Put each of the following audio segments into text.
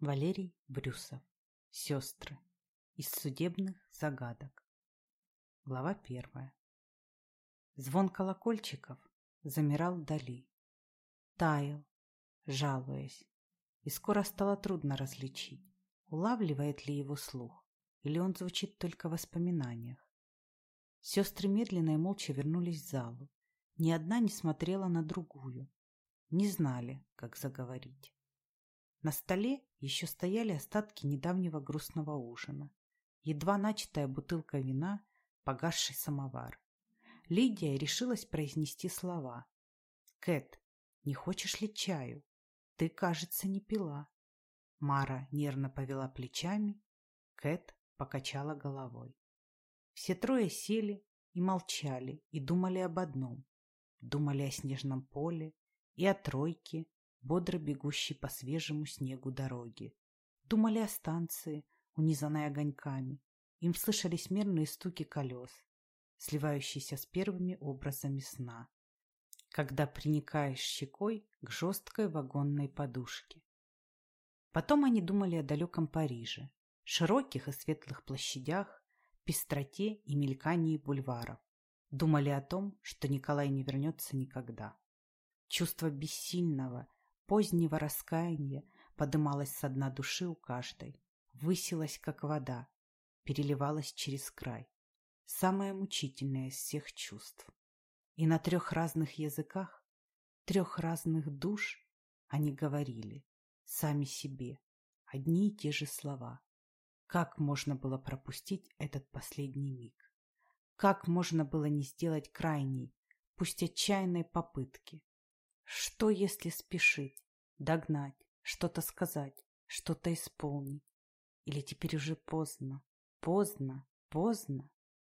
Валерий Брюсов. Сестры. Из судебных загадок. Глава 1. Звон колокольчиков замирал вдали. Таял, жалуясь, и скоро стало трудно различить, улавливает ли его слух, или он звучит только в воспоминаниях. Сестры медленно и молча вернулись в залу. Ни одна не смотрела на другую. Не знали, как заговорить. На столе еще стояли остатки недавнего грустного ужина. Едва начатая бутылка вина, погасший самовар. Лидия решилась произнести слова. «Кэт, не хочешь ли чаю? Ты, кажется, не пила». Мара нервно повела плечами. Кэт покачала головой. Все трое сели и молчали, и думали об одном. Думали о снежном поле и о тройке, бодро бегущей по свежему снегу дороги. Думали о станции, унизанной огоньками. Им слышались мерные стуки колес, сливающиеся с первыми образами сна, когда приникаешь щекой к жесткой вагонной подушке. Потом они думали о далеком Париже, широких и светлых площадях, пестроте и мелькании бульваров. Думали о том, что Николай не вернется никогда. Чувство бессильного, позднего раскаяния подымалось со дна души у каждой, высилось, как вода, переливалось через край. Самое мучительное из всех чувств. И на 3 разных языках, 3 разных душ они говорили, сами себе, одни и те же слова. Как можно было пропустить этот последний миг? Как можно было не сделать крайней, пусть отчаянной попытки? Что, если спешить, догнать, что-то сказать, что-то исполнить? Или теперь уже поздно, поздно, поздно?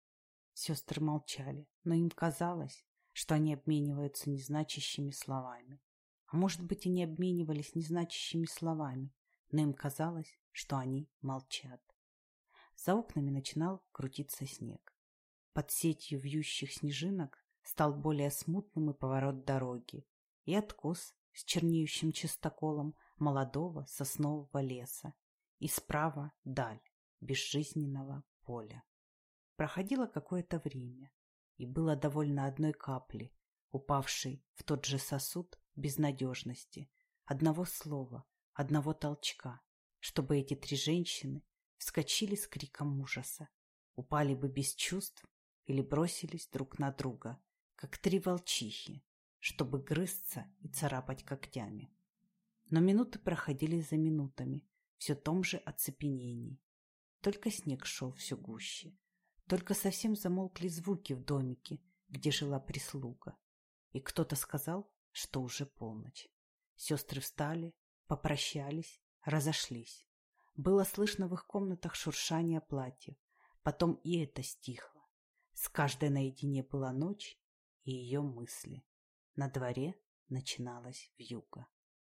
Сестры молчали, но им казалось, что они обмениваются незначащими словами. А может быть, они обменивались незначащими словами, но им казалось, что они молчат. За окнами начинал крутиться снег. Под сетью вьющих снежинок стал более смутным и поворот дороги, и откос с чернеющим чистоколом молодого соснового леса, и справа даль безжизненного поля. Проходило какое-то время, и было довольно одной капли, упавшей в тот же сосуд безнадежности, одного слова, одного толчка, чтобы эти 3 женщины вскочили с криком ужаса, упали бы без чувств или бросились друг на друга, как 3 волчихи, чтобы грызться и царапать когтями. Но минуты проходили за минутами, все в том же оцепенении. Только снег шел все гуще, только совсем замолкли звуки в домике, где жила прислуга. И кто-то сказал, что уже полночь. Сестры встали, попрощались, разошлись. Было слышно в их комнатах шуршание платьев. Потом и это стихло. С каждой наедине была ночь и ее мысли. На дворе начиналась вьюга.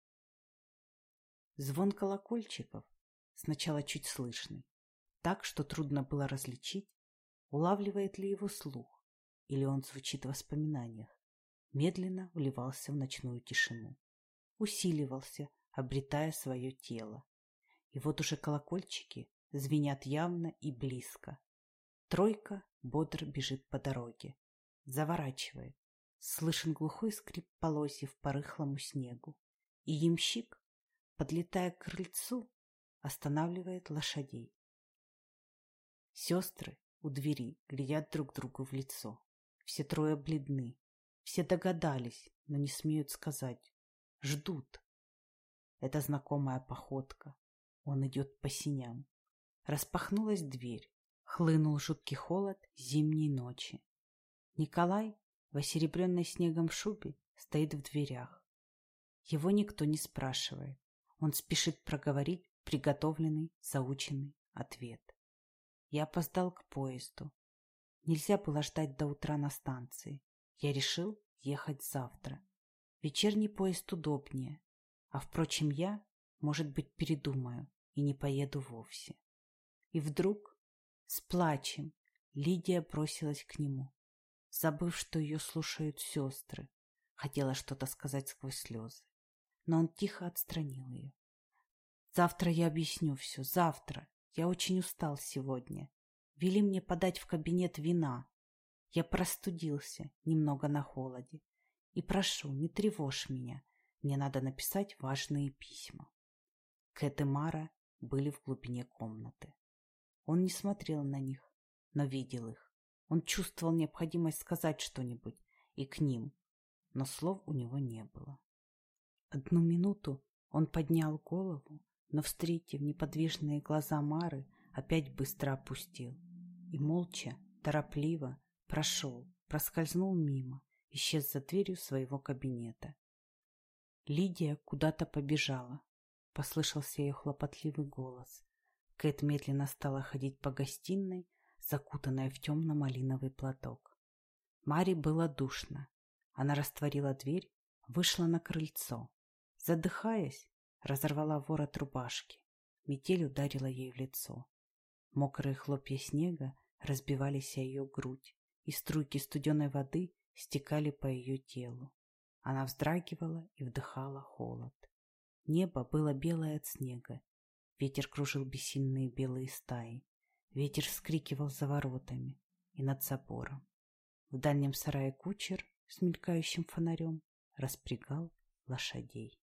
Звон колокольчиков, сначала чуть слышный, так, что трудно было различить, улавливает ли его слух, или он звучит в воспоминаниях, медленно вливался в ночную тишину, усиливался, обретая свое тело. И вот уже колокольчики звенят явно и близко. Тройка бодро бежит по дороге, заворачивает. Слышен глухой скрип полозьев по рыхлому снегу, и ямщик, подлетая к крыльцу, останавливает лошадей. Сестры у двери глядят друг другу в лицо. Все 3 бледны, все догадались, но не смеют сказать. Ждут. Это знакомая походка. Он идет по сеням. Распахнулась дверь. Хлынул жуткий холод зимней ночи. Николай в осеребренной снегом шубе стоит в дверях. Его никто не спрашивает. Он спешит проговорить приготовленный, заученный ответ. Я опоздал к поезду. Нельзя было ждать до утра на станции. Я решил ехать завтра. Вечерний поезд удобнее. А впрочем, я, может быть, передумаю и не поеду вовсе. И вдруг, с плачем, Лидия бросилась к нему. Забыв, что ее слушают сестры, хотела что-то сказать сквозь слезы, но он тихо отстранил ее. Завтра я объясню все, завтра. Я очень устал сегодня. Вели мне подать в кабинет вина. Я простудился немного на холоде. И прошу, не тревожь меня. Мне надо написать важные письма. Кэт и Мара были в глубине комнаты. Он не смотрел на них, но видел их. Он чувствовал необходимость сказать что-нибудь и к ним, но слов у него не было. Одну минуту он поднял голову, но, встретив неподвижные глаза Мары, опять быстро опустил и молча, торопливо проскользнул мимо, исчез за дверью своего кабинета. Лидия куда-то побежала. Послышался ее хлопотливый голос. Кэт медленно стала ходить по гостиной, закутанная в темно-малиновый платок. Маре было душно. Она растворила дверь, вышла на крыльцо. Задыхаясь, разорвала ворот рубашки. Метель ударила ей в лицо. Мокрые хлопья снега разбивались о ее грудь, и струйки студеной воды стекали по ее телу. Она вздрагивала и вдыхала холод. Небо было белое от снега. Ветер кружил бессильные белые стаи. Ветер вскрикивал за воротами и над забором. В дальнем сарае кучер с мелькающим фонарем распрягал лошадей.